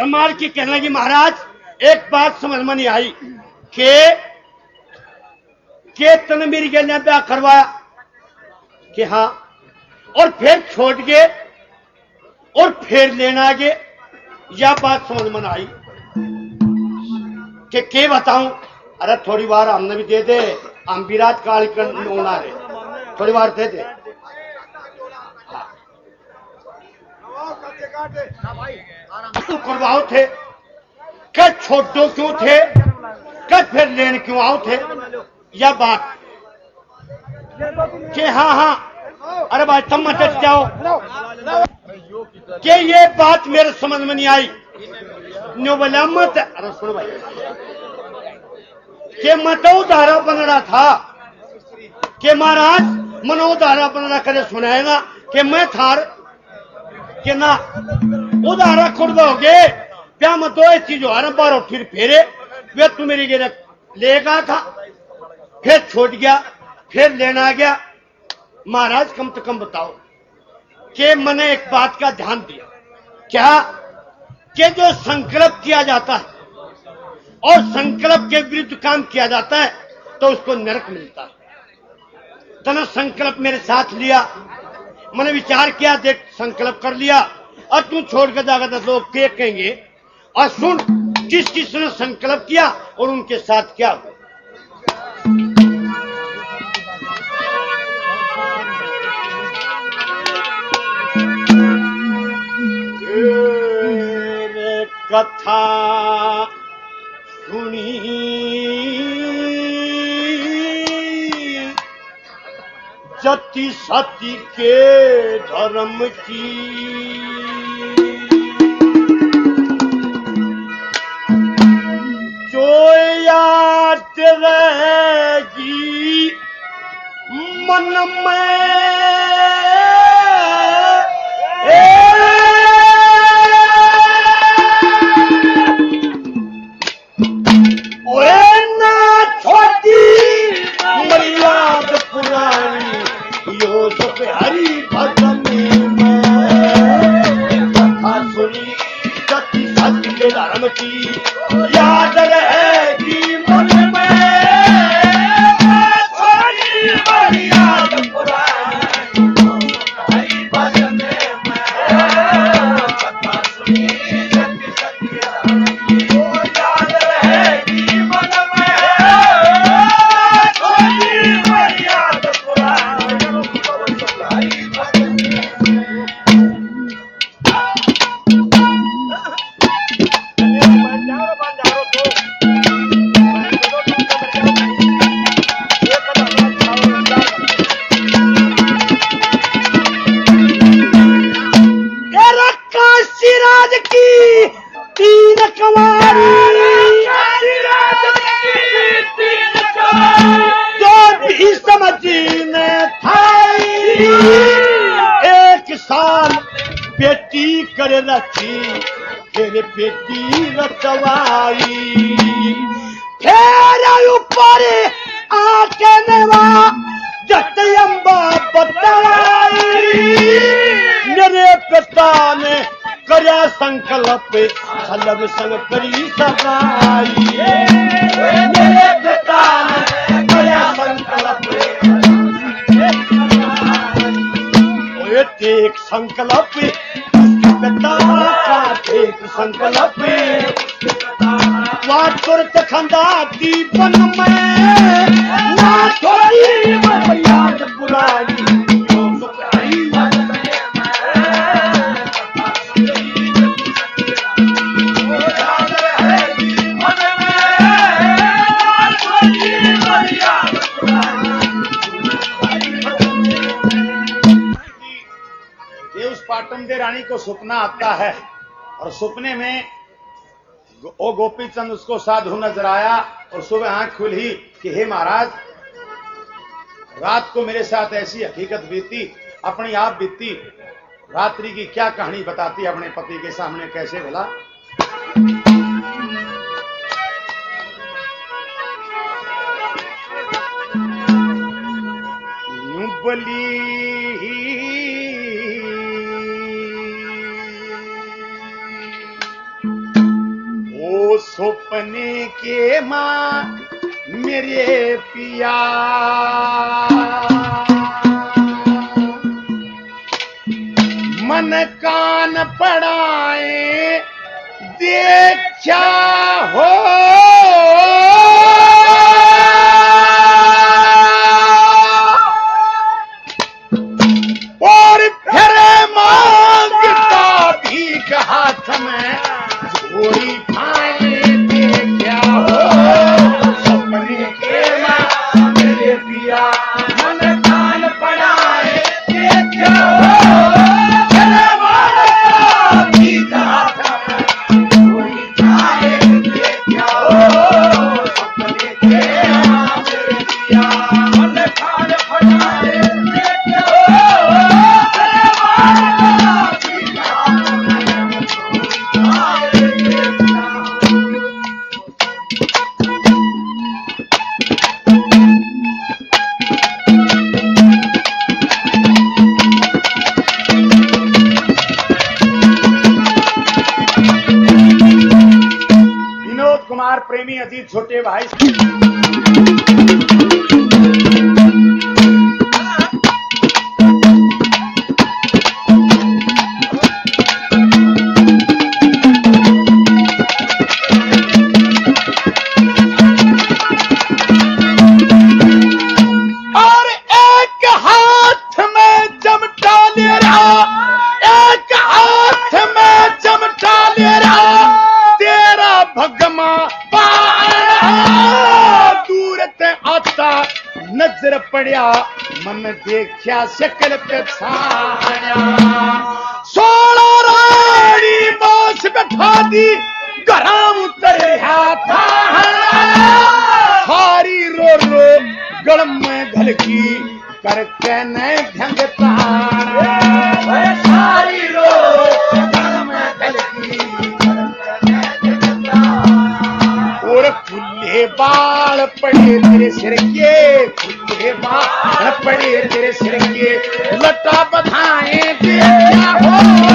संभाल के कहने लगी महाराज एक बात समझ में नहीं आई के तने मेरी गलिया ब्याह करवाया कि हाँ और फिर छोड़ गए और फिर लेना आगे यह बात समझ में आई कि के बताऊं। अरे थोड़ी बार हमने भी दे दे हम विराट काल होना रे थोड़ी बार दे दे करवाओ थे क्या छोटो क्यों थे क्या फिर लेन क्यों आओ थे यह बात कि हाँ हाँ अरे भाई तुम मत जाओ कि ये बात मेरे समझ में नहीं आई न्यू बोला मत अरे सुनो भाई कि मतोधारा बन रहा था कि महाराज मनोधारा बन रहा करे सुनाएगा कि मैं थार कि ना उधारा खुदोगे क्या मत दो चीज हो बारो फिर फेरे वे तू मेरी गिर लेगा था फिर छोड़ गया फिर लेना आ गया। महाराज कम से कम बताओ कि मैंने एक बात का ध्यान दिया क्या कि जो संकल्प किया जाता है और संकल्प के विरुद्ध काम किया जाता है तो उसको नरक मिलता है। तने संकल्प मेरे साथ लिया मैंने विचार किया देख संकल्प कर लिया और तू छोड़ के जाएगा तो लोग क्या कहेंगे और सुन किस किस ने संकल्प किया और उनके साथ क्या हुआ। कथा सुनी जति सती के धर्म की जो याद रहेगी मन में हरी भजन में कथा सुनी सती सत्य के धर्म की याद रहेगी मन में याद पुरानी हरी भजन में कथा सुनी सती सत्य के धर्म की याद रहेगी मन में याद पुरानी काशीराज की तीन कवारी जो भी समझने थाई एक साल बेटी कर रखी फिर बेटी रचवाई फिर ऊपर आके नवा जतयम्बा बतलाई मेरे पिता ने कर्या संकल्प सलब संग करी सगाई मेरे पिता ने कर्या संकल्प एक संकल्प पिता का एक संकल्प वाट तुरत खंदा दीपन में ना थोड़ी याद पुरानी पाटन दे रानी को सपना आता है और सपने में ओ गोपीचंद उसको साधु नजर आया और सुबह आंख खुली कि हे महाराज रात को मेरे साथ ऐसी हकीकत बीती अपनी आप बीती रात्रि की क्या कहानी बताती अपने पति के सामने कैसे भला। सपने के माँ मेरे पिया मन कान पड़ाए देखा हो और फिर मांगता भीख हाथ में झोली खाए देखा हो सपने के माँ मेरे पिया मन कान पड़ाए देखा हो प्रेमी अजीत छोटे भाई और एक हाथ में जमटा ले रहा एक हाथ में जमटा ले रहा तेरा भगमा दूर ते आता नजर पड़िया मन देखा शक्ल पे छाया 16 रानी बास बैठा दी गरम उतरिया था हारी रो रो गलम में घलकी करके न ढंगता सारी रो गलम में घलकी और खुले बाल पड़े तेरे सिर के खुले बाल पड़े तेरे सिर के लटा बधाए देखा हो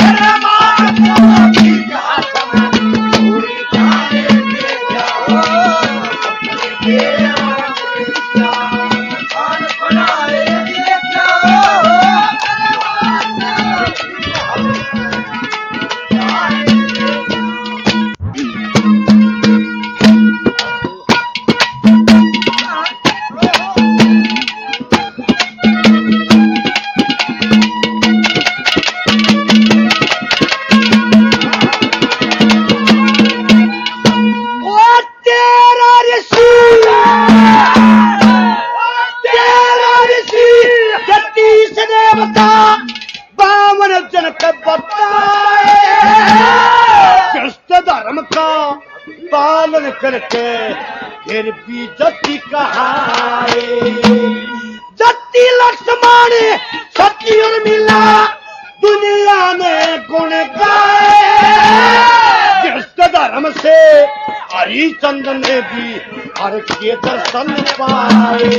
पालन करके फिर भी जति कहाए जति लक्ष्मण सती और मिला दुनिया में गुण गाए कृष्ण धर्म से हरिचंद्र ने भी हर के दर्शन पाए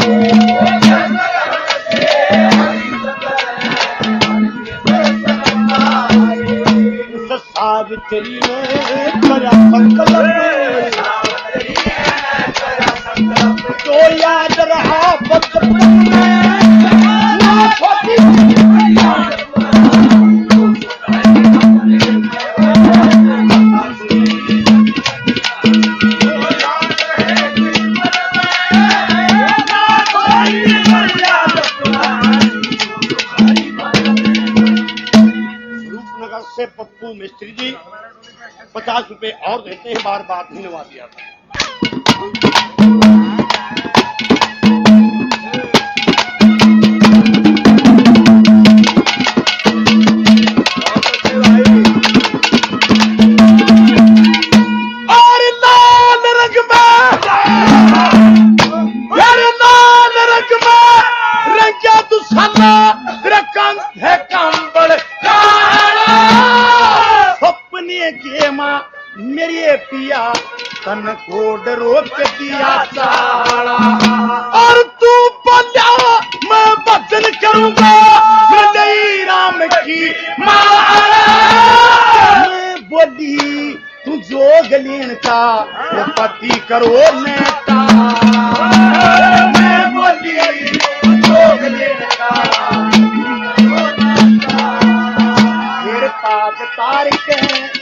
सावित्री ने करा संकल्प तो याद रहा बचपन में ना छोटी से पप्पू मिस्त्री जी 50 रुपए और देते हैं बार बार धन्यवाद दिया था और लाल रंग में रंगा दुसाला रकंग है कंबल सपने के माँ मेरे पिया तन को रोक दिया चाला और तू बोला मैं भजन करूंगा मैं राम की माँ मैं बोली तू जोग लीन का वो पति करो नेता मैं बोली जोग लीन का फिर ताप तार के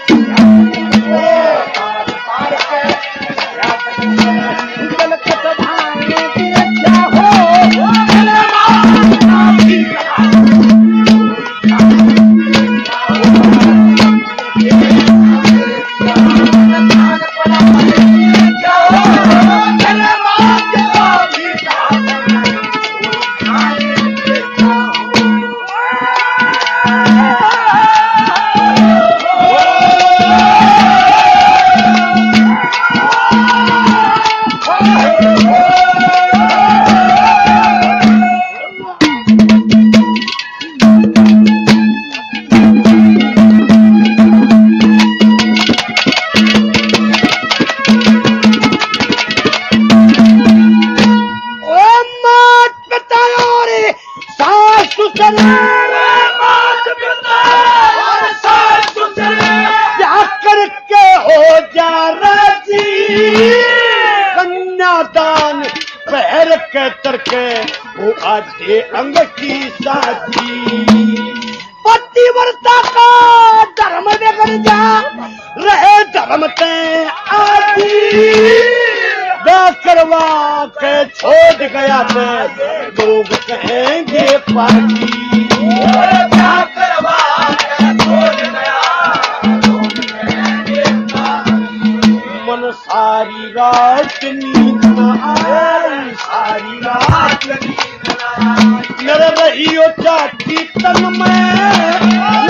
आधे अंग की साथी पतिव्रता का धर्म बिगड़ जा रहे धर्म ते आदि करवा के छोड़ गया थे लोग कहेंगे पार्टी करवा के छोड़ गया लोग कहेंगे मन सारी रात नींद न आई सारी रात नर रहियो चाटी तन में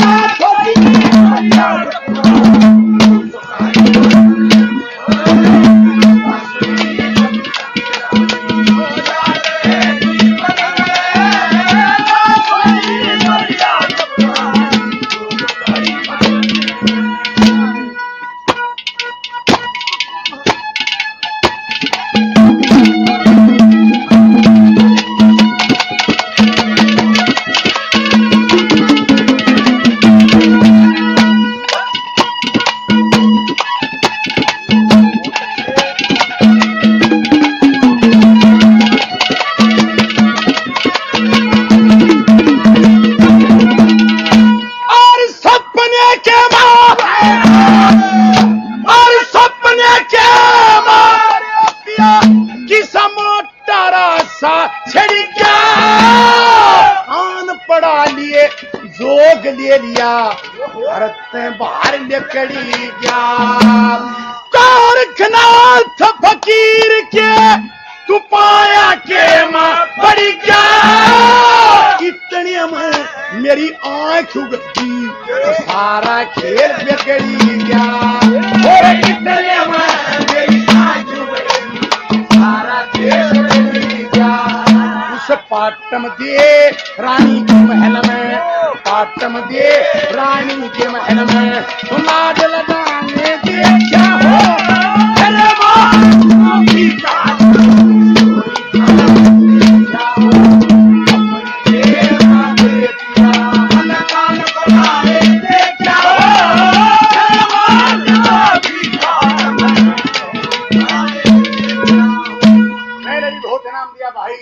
जोग ले लिया भरत बाहर निकली गया कारखनाथ फकीर के तू पाया के मां पड़ी गया इतने में मेरी आंख उगती सारा खेल बिगड़ी गया और इतने में मेरी आंख उगती सारा खेल बिगड़ी गया उस पाटम दे रानी के महल में पाटम दे रानी के महल में तो लाड लगाने दे क्या हो अरे मैंने भी बहुत इनाम दिया भाई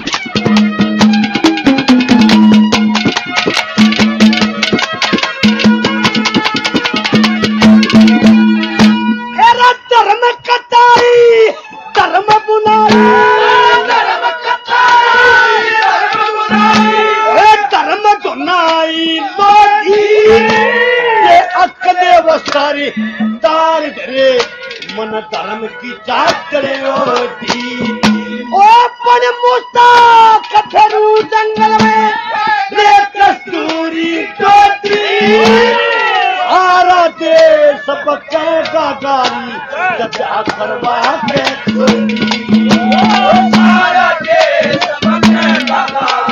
धर्म कताई धर्म बुनाई धर्म कताई धर्म बुनाई धर्म धुनाई लोगी ये अकले वसारी तार धरे मन धर्म की चादरे होती ओपन मुस्ता कथरू जंगल में ले कस्तूरी टोटरी सारा देश बचेगा गारी जजा करवा के सारा देश बचेगा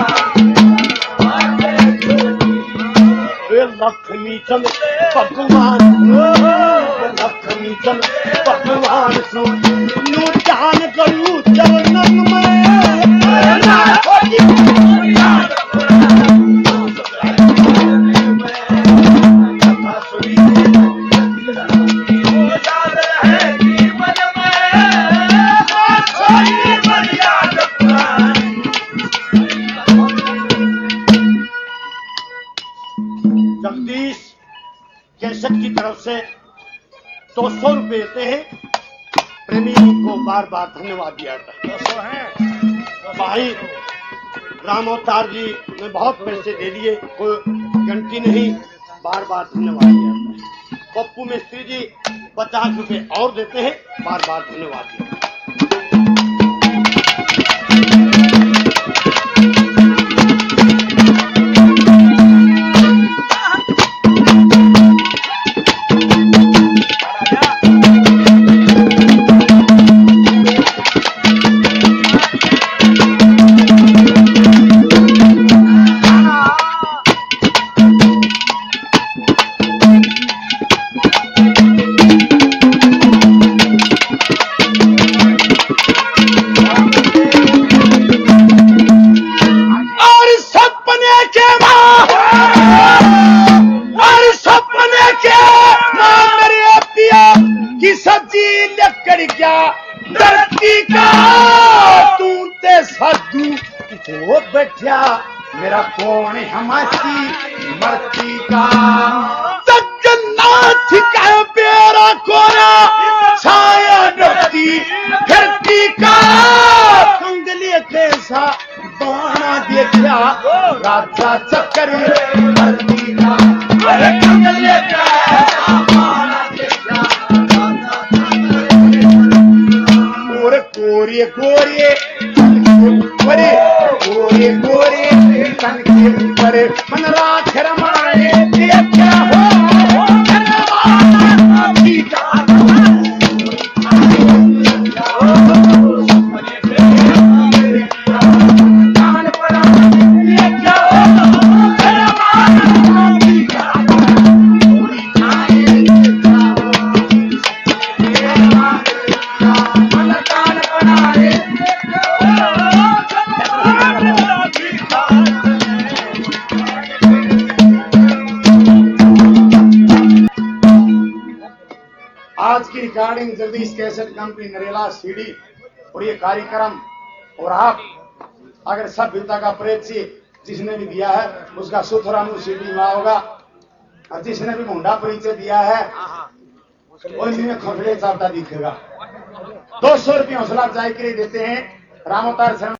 लक्ष्मी चंद भगवान लक्ष्मी चंद भगवान सुन जान करू चरणन में से 200 रुपये देते हैं। प्रेमी को बार बार धन्यवाद दिया जाता 200 है भाई राम अवतार जी ने बहुत पैसे दे दिए, कोई गिनती नहीं, बार बार धन्यवाद दिया जाता है। पप्पू मिस्त्री जी 50 रुपये और देते हैं, बार बार धन्यवाद दिया जाता है। धरती का तू ते साधु हो बैठा मेरा कौन हमारी मरती का जगन्नाथ का प्यारा कोना छाया डरती धरती का कंगली कैसा बाणा देखा राजा चक्कर धरती का कंगली कैसा बाणा देखा गोरे गोरे परे गोरे गोरे तन के ऊपर मन राख रमाए क्या हो आज की recording Jagdish cassette company Narela CD और ये कार्यक्रम और आप अगर सभ्यता का परिचय जिसने भी दिया है उसका सुथरानु सीडी में होगा और जिसने भी मुंडा परिचय दिया है में खफड़े चाहता दिखेगा। 200 रुपये हौसला अफजाई के लिए देते हैं राम अवतार